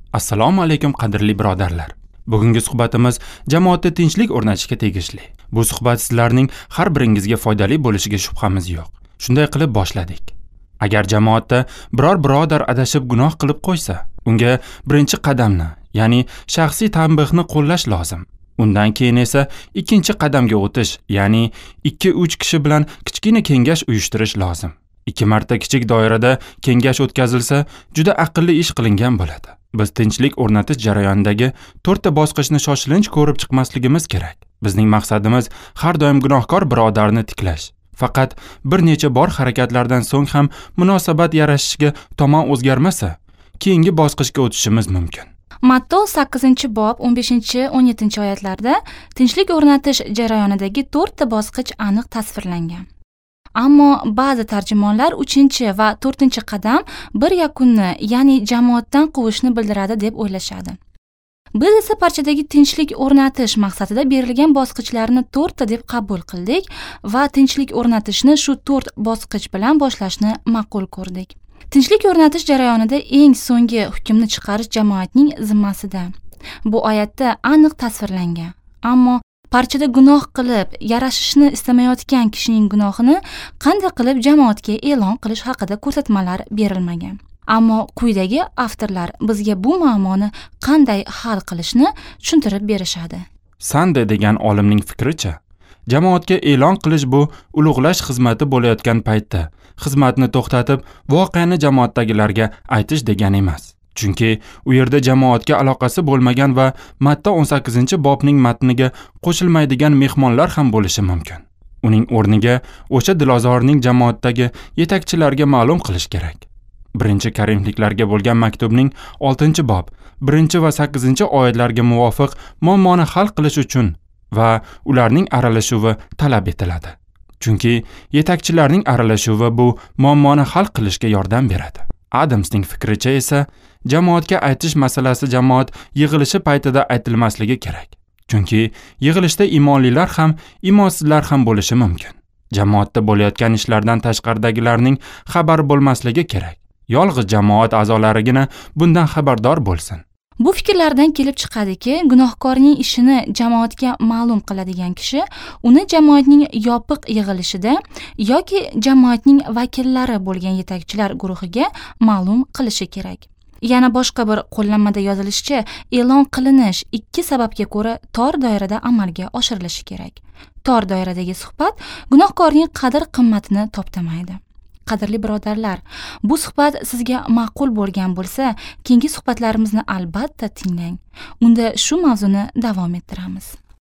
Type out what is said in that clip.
Assalomu alaykum qadrli birodarlar. Bugungi suhbatimiz jamoatda tinchlik o'rnatishga tegishli. Bu suhbat sizlarning har biringizga foydali bo'lishiga shubhamiz yo'q. Shunday qilib boshladik. Agar jamoatda biror birodar adashib gunoh qilib qo'ysa, unga birinchi qadamni, ya'ni shaxsiy tanbehni qo'llash lozim. Undan keyin esa ikkinchi qadamga o'tish, ya'ni 2-3 kishi bilan kichkina kengash uyushtirish lozim. 2 marta kichik doirada kengash o'tkazilsa, juda aqlli ish qilingan bo'ladi. Biz tinchlik o'rnatish jarayonidagi 4 ta bosqichni shoshilinch ko'rib chiqmasligimiz kerak. Bizning maqsadimiz har doim gunohkor birodarni tiklash. Faqat bir necha bor harakatlardan so'ng ham munosabat yarashishiga tomon o'zgarmasa, keyingi bosqichga o'tishimiz mumkin. Matto 8-bob 15-17 oyatlarda tinchlik o'rnatish jarayonidagi 4 ta bosqich aniq tasvirlangan. Ammo ba'zi tarjimonlar 3 va 4 qadam bir yakunni, ya'ni jamoatdan quvishni bildiradi deb o'ylashadi. Biz esa parchadagi tinchlik o'rnatish maqsadida berilgan bosqichlarni 4 ta deb qabul qildik va tinchlik o'rnatishni shu 4 bosqich bilan boshlashni ma'qul ko'rdik. Tinchlik o'rnatish jarayonida eng so'nggi hukmni chiqarish jamoatning zimmasida. Bu oyatda aniq tasvirlangan. Ammo parchada gunoh qilib, yarashishni istamayotgan kishining gunohini qanday qilib jamoatga e'lon qilish haqida ko'rsatmalar berilmagan. Ammo quyidagi avtorlar bizga bu muammoni qanday hal qilishni tushuntirib berishadi. Sande degan olimning fikricha, jamoatga e'lon qilish bu ulug'lash xizmati bo'layotgan paytda xizmatni to'xtatib, voqeani jamoatdagilarga aytish degani emas. Chunki u yerda jamoatga aloqasi bo'lmagan va Matto 18-bobning matniga qo'shilmaydigan mehmonlar ham bo'lishi mumkin. Uning o'rniga o'sha dilozorning jamoatdagi yetakchilarga ma'lum qilish kerak. 1-Karimliklarga bo'lgan maktubning 6-bob 1 va 8-oyatlarga muvofiq muammoni hal qilish uchun va ularning aralashuvi talab etiladi. Chunki yetakchilarning aralashuvi bu muammoni hal qilishga yordam beradi. Adamsning fikricha esa jamoatga aytish masalasi jamoat yig'ilishi paytida aytilmasligi kerak. Chunki yig'ilishda iymonlilar ham, iymonsizlar ham bo'lishi mumkin. Jamoatda bo'layotgan ishlardan tashqaridagilarning xabar bo'lmasligi kerak. Yolg'iz jamoat a'zolarigina bundan xabardor bo'lsin. Bu fikrlardan kelib chiqadiki, gunohkorning ishini jamoatga ma'lum qiladigan kishi uni jamoatning yopiq yig'ilishida yoki jamoatning vakillari bo'lgan yetakchilar guruhiga ma'lum qilishi kerak. Yana boshqa bir qo'llanmada yozilishicha, e'lon qilinish 2 sababga ko'ra tor doirada amalga oshirilishi kerak. Tor doiradagi suhbat gunohkorning qadr-qimmatini toptamaydi. Qadrli birodarlar, bu suhbat sizga ma'qul bo'lgan bo'lsa, keyingi suhbatlarimizni albatta tinglang. Unda shu mavzuni davom ettiramiz.